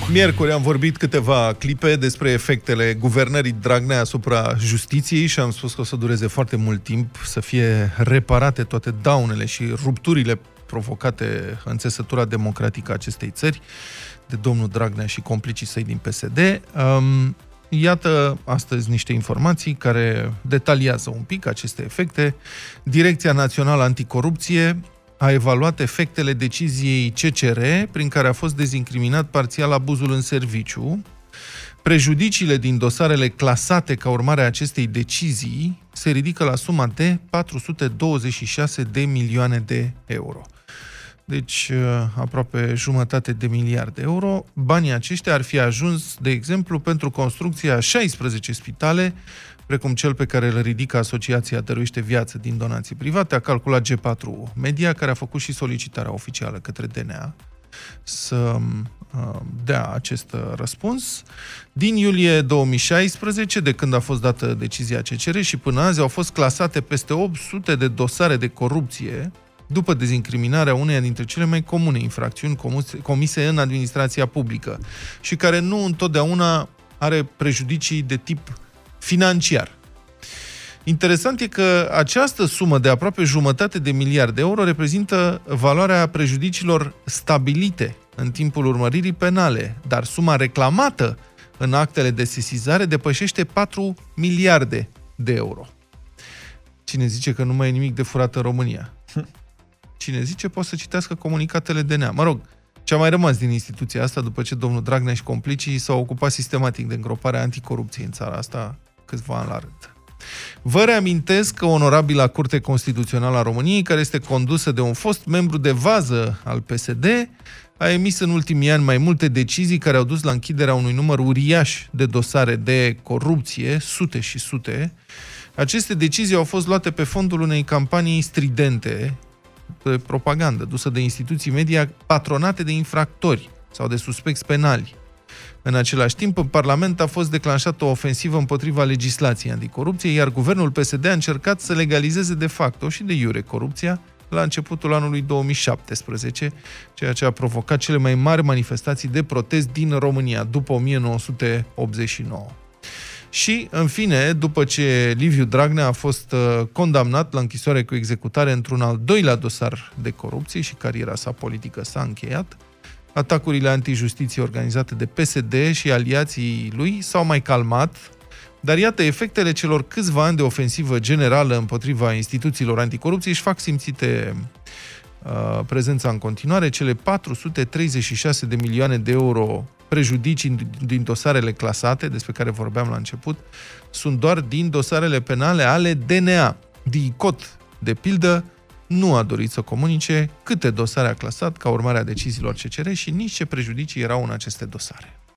Miercuri am vorbit câteva clipe despre efectele guvernării Dragnea asupra justiției și am spus că o să dureze foarte mult timp să fie reparate toate daunele și rupturile provocate în țesătura democratică a acestei țări de domnul Dragnea și complicii săi din PSD. Iată astăzi niște informații care detaliază un pic aceste efecte. Direcția Națională Anticorupție a evaluat efectele deciziei CCR prin care a fost dezincriminat parțial abuzul în serviciu. Prejudiciile din dosarele clasate ca urmare a acestei decizii se ridică la suma de 426 de milioane de euro. Deci aproape jumătate de miliard de euro. Banii aceștia ar fi ajuns, de exemplu, pentru construcția 16 spitale, precum cel pe care îl ridică Asociația Dăruiește Viață din donații private, a calculat G4 Media, care a făcut și solicitarea oficială către DNA să dea acest răspuns. Din iulie 2016, de când a fost dată decizia CCR și până azi, au fost clasate peste 800 de dosare de corupție după dezincriminarea uneia dintre cele mai comune infracțiuni comise în administrația publică și care nu întotdeauna are prejudicii de tip financiar. Interesant e că această sumă de aproape jumătate de miliard de euro reprezintă valoarea prejudiciilor stabilite în timpul urmăririi penale, dar suma reclamată în actele de sesizare depășește 4 miliarde de euro. Cine zice că nu mai e nimic de furat în România? Cine zice poate să citească comunicatele DNA. Mă rog, ce a mai rămas din instituția asta după ce domnul Dragnea și complicii s-au ocupat sistematic de îngroparea anticorupției în țara asta câțiva ani la rând. Vă reamintesc că onorabila Curte Constituțională a României, care este condusă de un fost membru de vază al PSD, a emis în ultimii ani mai multe decizii care au dus la închiderea unui număr uriaș de dosare de corupție, sute și sute. Aceste decizii au fost luate pe fondul unei campanii stridente de propagandă dusă de instituții media patronate de infractori sau de suspecți penali. În același timp, în Parlament a fost declanșată o ofensivă împotriva legislației anticorupție, iar guvernul PSD a încercat să legalizeze de facto și de iure corupția la începutul anului 2017, ceea ce a provocat cele mai mari manifestații de protest din România după 1989. Și, în fine, după ce Liviu Dragnea a fost condamnat la închisoare cu executare într-un al doilea dosar de corupție și cariera sa politică s-a încheiat, atacurile antijustiție organizate de PSD și aliații lui s-au mai calmat, dar iată, efectele celor câțiva ani de ofensivă generală împotriva instituțiilor anticorupție își fac simțite prezența în continuare. Cele 436 de milioane de euro prejudicii din dosarele clasate, despre care vorbeam la început, sunt doar din dosarele penale ale DNA. DICOT, de pildă, nu a dorit să comunice câte dosare a clasat ca urmare a deciziilor CCR și nici ce prejudicii erau în aceste dosare.